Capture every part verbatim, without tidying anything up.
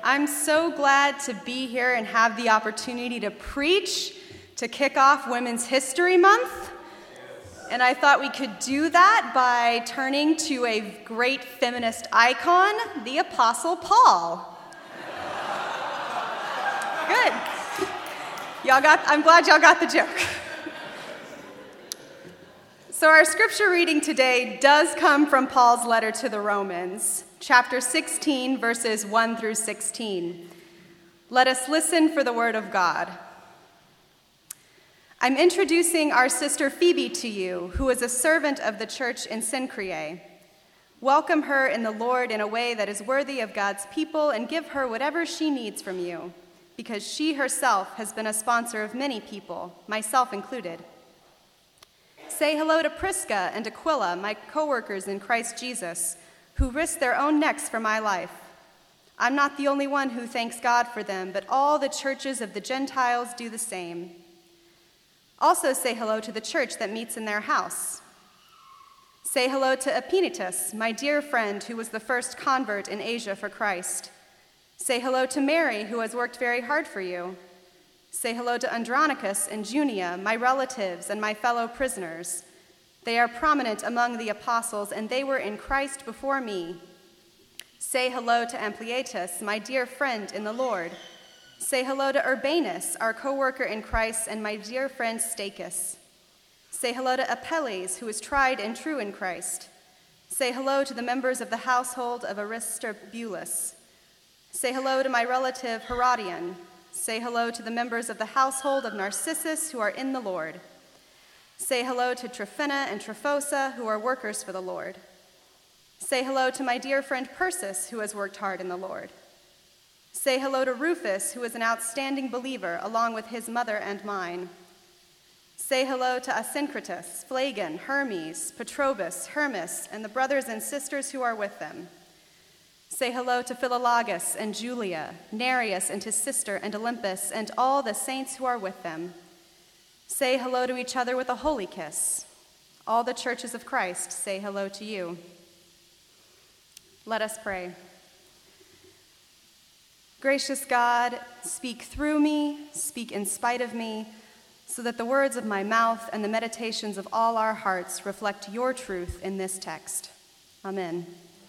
I'm so glad to be here and have the opportunity to preach to kick off Women's History Month. And I thought we could do that by turning to a great feminist icon, the Apostle Paul. Good. Y'all got, I'm glad y'all got the joke. So our scripture reading today does come from Paul's letter to the Romans, chapter sixteen, verses one through sixteen. Let us listen for the word of God. I'm introducing our sister Phoebe to you, who is a servant of the church in Cenchreae. Welcome her in the Lord in a way that is worthy of God's people and give her whatever she needs from you, because she herself has been a sponsor of many people, myself included. Say hello to Prisca and Aquila, my co-workers in Christ Jesus, who risked their own necks for my life. I'm not the only one who thanks God for them, but all the churches of the Gentiles do the same. Also say hello to the church that meets in their house. Say hello to Epaenetus, my dear friend who was the first convert in Asia for Christ. Say hello to Mary, who has worked very hard for you. Say hello to Andronicus and Junia, my relatives and my fellow prisoners. They are prominent among the apostles, and they were in Christ before me. Say hello to Ampliatus, my dear friend in the Lord. Say hello to Urbanus, our co-worker in Christ, and my dear friend Stachys. Say hello to Apelles, who is tried and true in Christ. Say hello to the members of the household of Aristobulus. Say hello to my relative Herodion. Say hello to the members of the household of Narcissus who are in the Lord. Say hello to Tryphena and Tryphosa who are workers for the Lord. Say hello to my dear friend Persis who has worked hard in the Lord. Say hello to Rufus, who is an outstanding believer, along with his mother and mine. Say hello to Asyncritus, Phlegon, Hermes, Petrobus, Hermas, and the brothers and sisters who are with them. Say hello to Philologus and Julia, Nereus and his sister, and Olympus, and all the saints who are with them. Say hello to each other with a holy kiss. All the churches of Christ say hello to you. Let us pray. Gracious God, speak through me, speak in spite of me, so that the words of my mouth and the meditations of all our hearts reflect your truth in this text. Amen.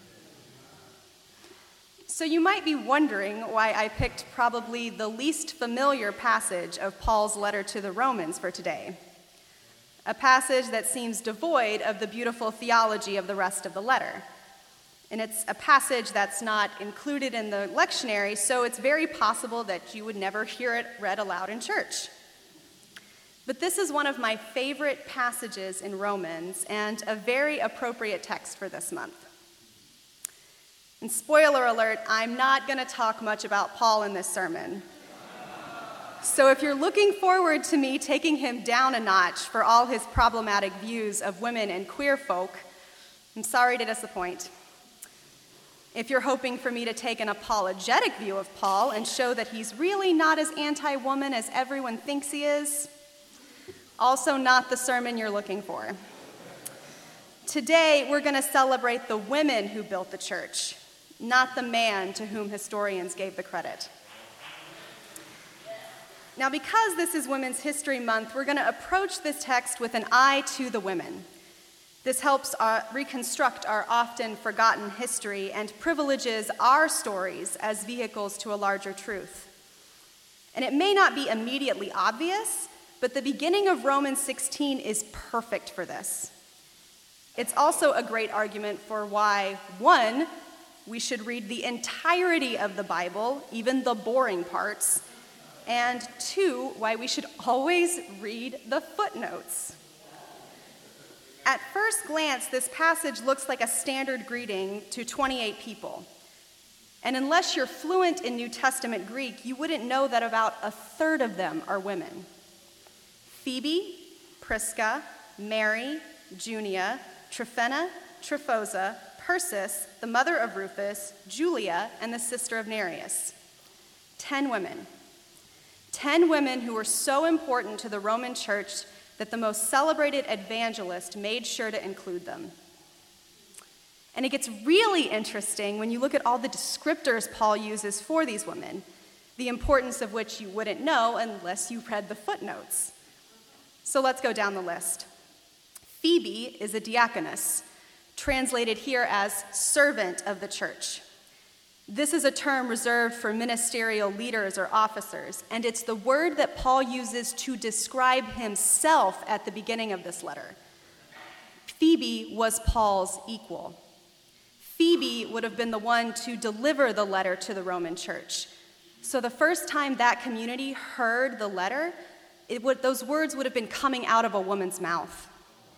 So you might be wondering why I picked probably the least familiar passage of Paul's letter to the Romans for today, a passage that seems devoid of the beautiful theology of the rest of the letter. And it's a passage that's not included in the lectionary, so it's very possible that you would never hear it read aloud in church. But this is one of my favorite passages in Romans and a very appropriate text for this month. And spoiler alert, I'm not going to talk much about Paul in this sermon. So if you're looking forward to me taking him down a notch for all his problematic views of women and queer folk, I'm sorry to disappoint. If you're hoping for me to take an apologetic view of Paul and show that he's really not as anti-woman as everyone thinks he is, also not the sermon you're looking for. Today, we're going to celebrate the women who built the church, not the man to whom historians gave the credit. Now, because this is Women's History Month, we're going to approach this text with an eye to the women. This helps uh, reconstruct our often forgotten history and privileges our stories as vehicles to a larger truth. And it may not be immediately obvious, but the beginning of Romans sixteen is perfect for this. It's also a great argument for why, one, we should read the entirety of the Bible, even the boring parts, and two, why we should always read the footnotes. At first glance, this passage looks like a standard greeting to twenty-eight people. And unless you're fluent in New Testament Greek, you wouldn't know that about a third of them are women. Phoebe, Prisca, Mary, Junia, Tryphena, Tryphosa, Persis, the mother of Rufus, Julia, and the sister of Nereus. Ten women. Ten women who were so important to the Roman church that the most celebrated evangelist made sure to include them. And it gets really interesting when you look at all the descriptors Paul uses for these women, the importance of which you wouldn't know unless you read the footnotes. So let's go down the list. Phoebe is a diaconus, translated here as servant of the church. This is a term reserved for ministerial leaders or officers, and it's the word that Paul uses to describe himself at the beginning of this letter. Phoebe was Paul's equal. Phoebe would have been the one to deliver the letter to the Roman church. So the first time that community heard the letter, it would, those words would have been coming out of a woman's mouth.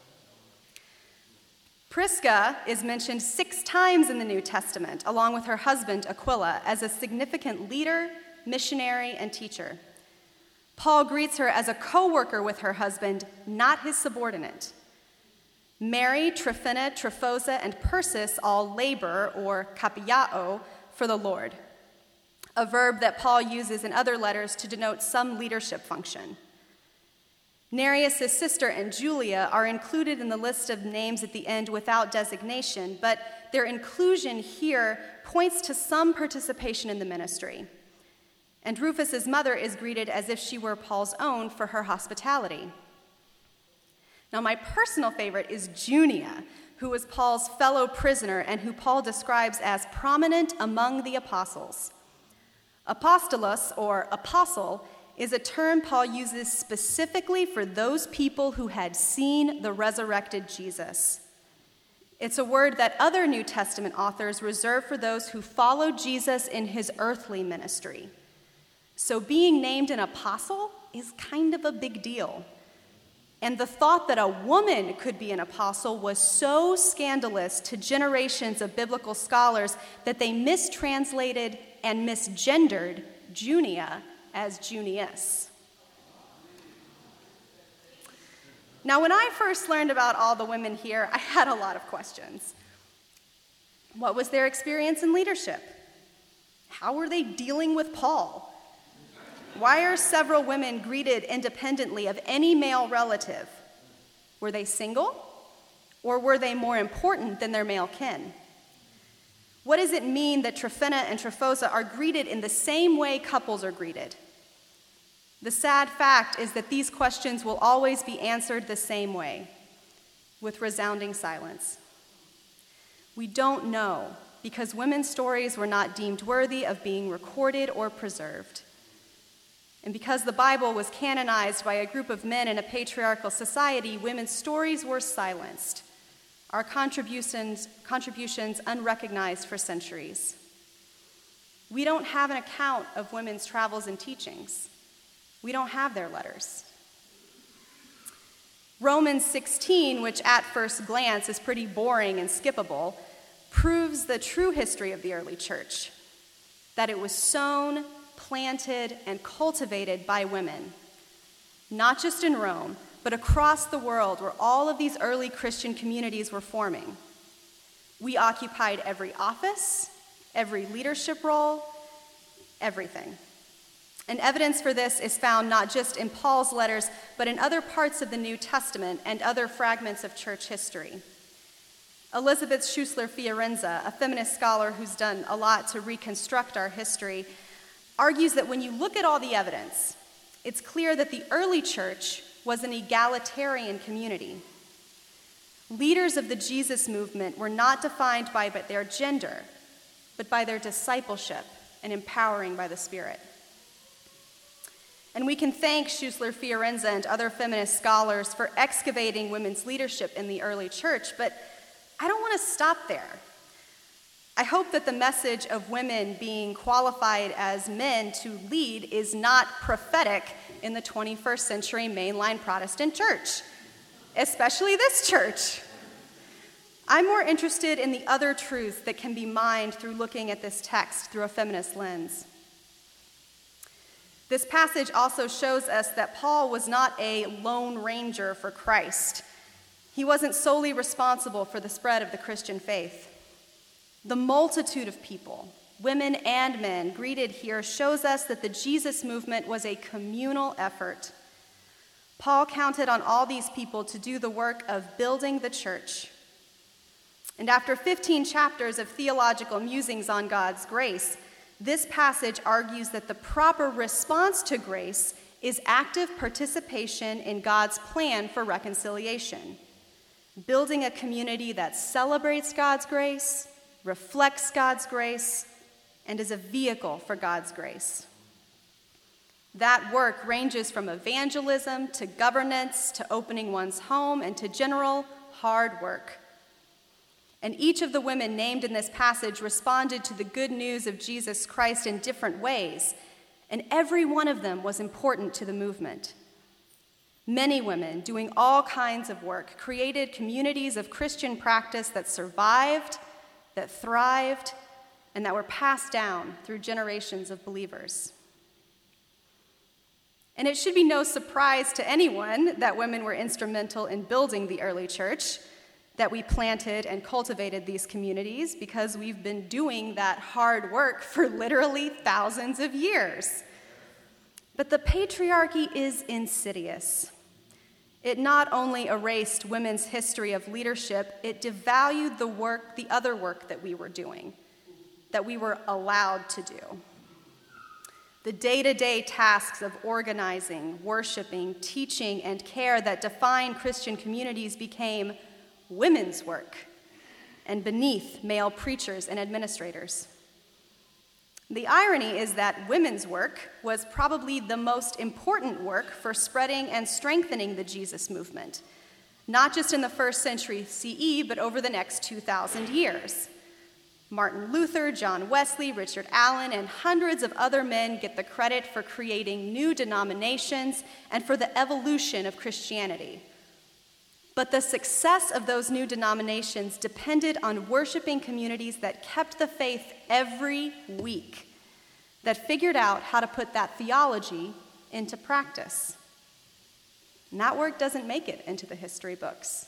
Prisca is mentioned six times in the New Testament, along with her husband Aquila, as a significant leader, missionary, and teacher. Paul greets her as a co-worker with her husband, not his subordinate. Mary, Tryphena, Tryphosa, and Persis all labor, or kapiao, for the Lord, a verb that Paul uses in other letters to denote some leadership function. Nereus' sister and Julia are included in the list of names at the end without designation, but their inclusion here points to some participation in the ministry. And Rufus's mother is greeted as if she were Paul's own for her hospitality. Now, my personal favorite is Junia, who was Paul's fellow prisoner and who Paul describes as prominent among the apostles. Apostolos, or apostle, is a term Paul uses specifically for those people who had seen the resurrected Jesus. It's a word that other New Testament authors reserve for those who followed Jesus in his earthly ministry. So being named an apostle is kind of a big deal. And the thought that a woman could be an apostle was so scandalous to generations of biblical scholars that they mistranslated and misgendered Junia as Junius. Now, when I first learned about all the women here, I had a lot of questions. What was their experience in leadership? How were they dealing with Paul? Why are several women greeted independently of any male relative? Were they single? Or were they more important than their male kin? What does it mean that Tryphena and Tryphosa are greeted in the same way couples are greeted? The sad fact is that these questions will always be answered the same way, with resounding silence. We don't know, because women's stories were not deemed worthy of being recorded or preserved. And because the Bible was canonized by a group of men in a patriarchal society, women's stories were silenced, our contributions, contributions unrecognized for centuries. We don't have an account of women's travels and teachings. We don't have their letters. Romans sixteen, which at first glance is pretty boring and skippable, proves the true history of the early church, that it was sown, planted, and cultivated by women, not just in Rome, but across the world where all of these early Christian communities were forming. We occupied every office, every leadership role, everything. And evidence for this is found not just in Paul's letters, but in other parts of the New Testament and other fragments of church history. Elizabeth Schussler Fiorenza, a feminist scholar who's done a lot to reconstruct our history, argues that when you look at all the evidence, it's clear that the early church was an egalitarian community. Leaders of the Jesus movement were not defined by their gender, but by their discipleship and empowering by the Spirit. And we can thank Schussler Fiorenza and other feminist scholars for excavating women's leadership in the early church, but I don't want to stop there. I hope that the message of women being qualified as men to lead is not prophetic in the twenty-first century mainline Protestant church, especially this church. I'm more interested in the other truths that can be mined through looking at this text through a feminist lens. This passage also shows us that Paul was not a lone ranger for Christ. He wasn't solely responsible for the spread of the Christian faith. The multitude of people, women and men, greeted here shows us that the Jesus movement was a communal effort. Paul counted on all these people to do the work of building the church. And after fifteen chapters of theological musings on God's grace, this passage argues that the proper response to grace is active participation in God's plan for reconciliation, building a community that celebrates God's grace, reflects God's grace, and is a vehicle for God's grace. That work ranges from evangelism to governance to opening one's home and to general hard work. And each of the women named in this passage responded to the good news of Jesus Christ in different ways, and every one of them was important to the movement. Many women, doing all kinds of work, created communities of Christian practice that survived, that thrived, and that were passed down through generations of believers. And it should be no surprise to anyone that women were instrumental in building the early church, that we planted and cultivated these communities, because we've been doing that hard work for literally thousands of years. But the patriarchy is insidious. It not only erased women's history of leadership, it devalued the work, the other work that we were doing, that we were allowed to do. The day-to-day tasks of organizing, worshiping, teaching, and care that define Christian communities became women's work, and beneath male preachers and administrators. The irony is that women's work was probably the most important work for spreading and strengthening the Jesus movement, not just in the first century C E, but over the next two thousand years. Martin Luther, John Wesley, Richard Allen, and hundreds of other men get the credit for creating new denominations and for the evolution of Christianity. But the success of those new denominations depended on worshiping communities that kept the faith every week, that figured out how to put that theology into practice. And that work doesn't make it into the history books.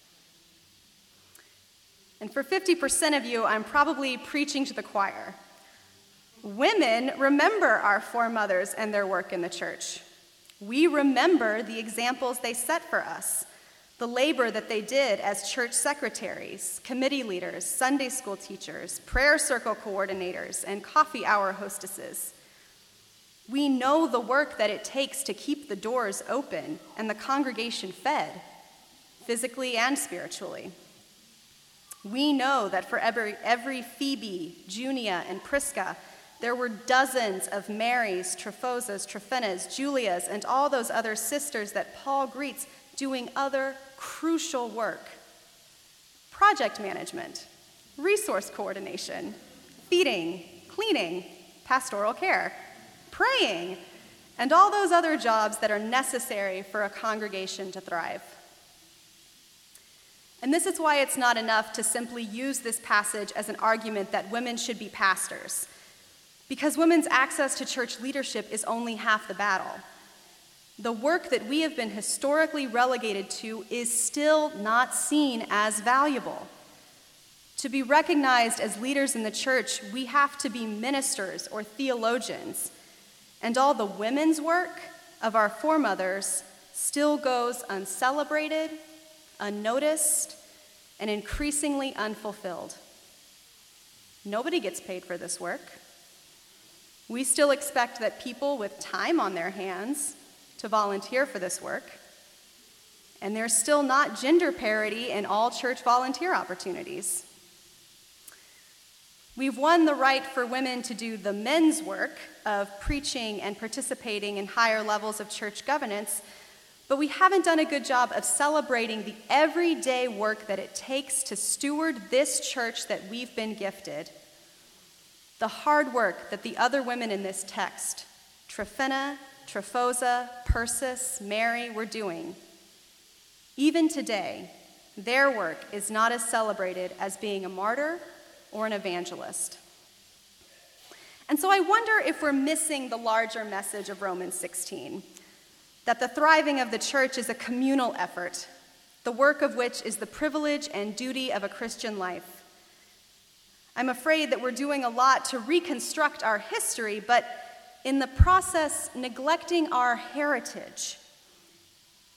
And for fifty percent of you, I'm probably preaching to the choir. Women remember our foremothers and their work in the church. We remember the examples they set for us, the labor that they did as church secretaries, committee leaders, Sunday school teachers, prayer circle coordinators, and coffee hour hostesses. We know the work that it takes to keep the doors open and the congregation fed, physically and spiritually. We know that for every, every Phoebe, Junia, and Prisca, there were dozens of Marys, Trophosas, Trophinas, Julias, and all those other sisters that Paul greets doing other crucial work. Project management, resource coordination, feeding, cleaning, pastoral care, praying, and all those other jobs that are necessary for a congregation to thrive. And this is why it's not enough to simply use this passage as an argument that women should be pastors, because women's access to church leadership is only half the battle. The work that we have been historically relegated to is still not seen as valuable. To be recognized as leaders in the church, we have to be ministers or theologians, and all the women's work of our foremothers still goes uncelebrated, unnoticed, and increasingly unfulfilled. Nobody gets paid for this work. We still expect that people with time on their hands to volunteer for this work, and there's still not gender parity in all church volunteer opportunities. We've won the right for women to do the men's work of preaching and participating in higher levels of church governance, but we haven't done a good job of celebrating the everyday work that it takes to steward this church that we've been gifted. The hard work that the other women in this text, Tryphena, Tryphosa, Persis, Mary, were doing. Even today, their work is not as celebrated as being a martyr or an evangelist. And so I wonder if we're missing the larger message of Romans sixteen, that the thriving of the church is a communal effort, the work of which is the privilege and duty of a Christian life. I'm afraid that we're doing a lot to reconstruct our history, but in the process, neglecting our heritage.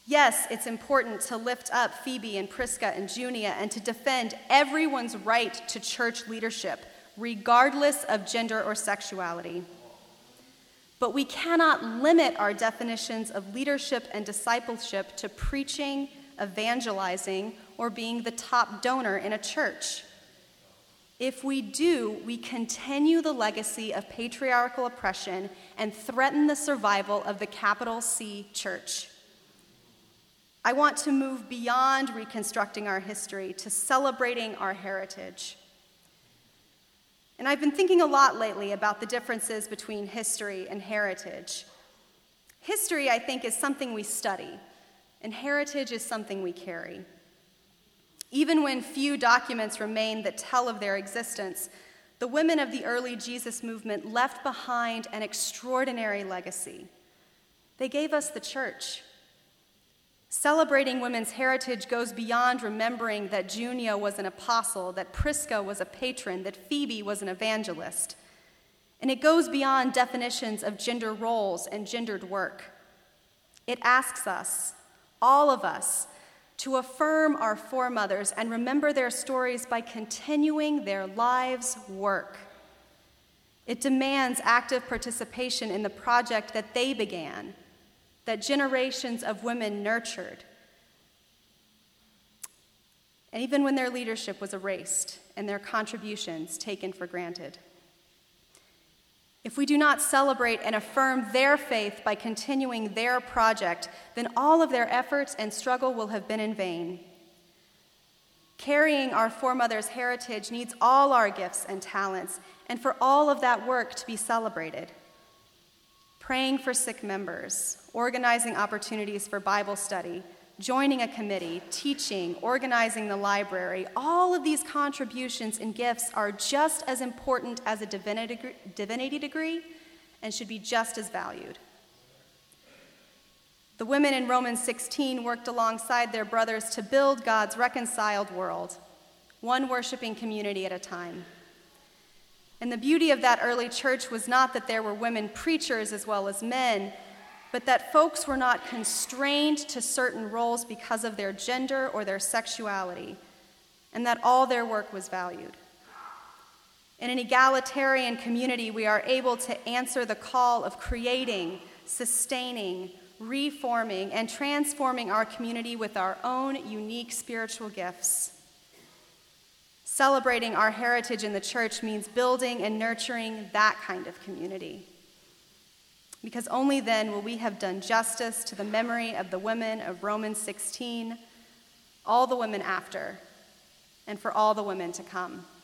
Yes, it's important to lift up Phoebe and Prisca and Junia and to defend everyone's right to church leadership, regardless of gender or sexuality. But we cannot limit our definitions of leadership and discipleship to preaching, evangelizing, or being the top donor in a church. If we do, we continue the legacy of patriarchal oppression and threaten the survival of the capital C church. I want to move beyond reconstructing our history to celebrating our heritage. And I've been thinking a lot lately about the differences between history and heritage. History, I think, is something we study, and heritage is something we carry. Even when few documents remain that tell of their existence, the women of the early Jesus movement left behind an extraordinary legacy. They gave us the church. Celebrating women's heritage goes beyond remembering that Junia was an apostle, that Prisca was a patron, that Phoebe was an evangelist. And it goes beyond definitions of gender roles and gendered work. It asks us, all of us, to affirm our foremothers and remember their stories by continuing their lives' work. It demands active participation in the project that they began, that generations of women nurtured, and even when their leadership was erased and their contributions taken for granted. If we do not celebrate and affirm their faith by continuing their project, then all of their efforts and struggle will have been in vain. Carrying our foremothers' heritage needs all our gifts and talents, and for all of that work to be celebrated. Praying for sick members, organizing opportunities for Bible study, joining a committee, teaching, organizing the library, all of these contributions and gifts are just as important as a divinity degree and should be just as valued. The women in Romans sixteen worked alongside their brothers to build God's reconciled world, one worshiping community at a time. And the beauty of that early church was not that there were women preachers as well as men, but that folks were not constrained to certain roles because of their gender or their sexuality, and that all their work was valued. In an egalitarian community, we are able to answer the call of creating, sustaining, reforming, and transforming our community with our own unique spiritual gifts. Celebrating our heritage in the church means building and nurturing that kind of community, because only then will we have done justice to the memory of the women of Romans sixteen, all the women after, and for all the women to come.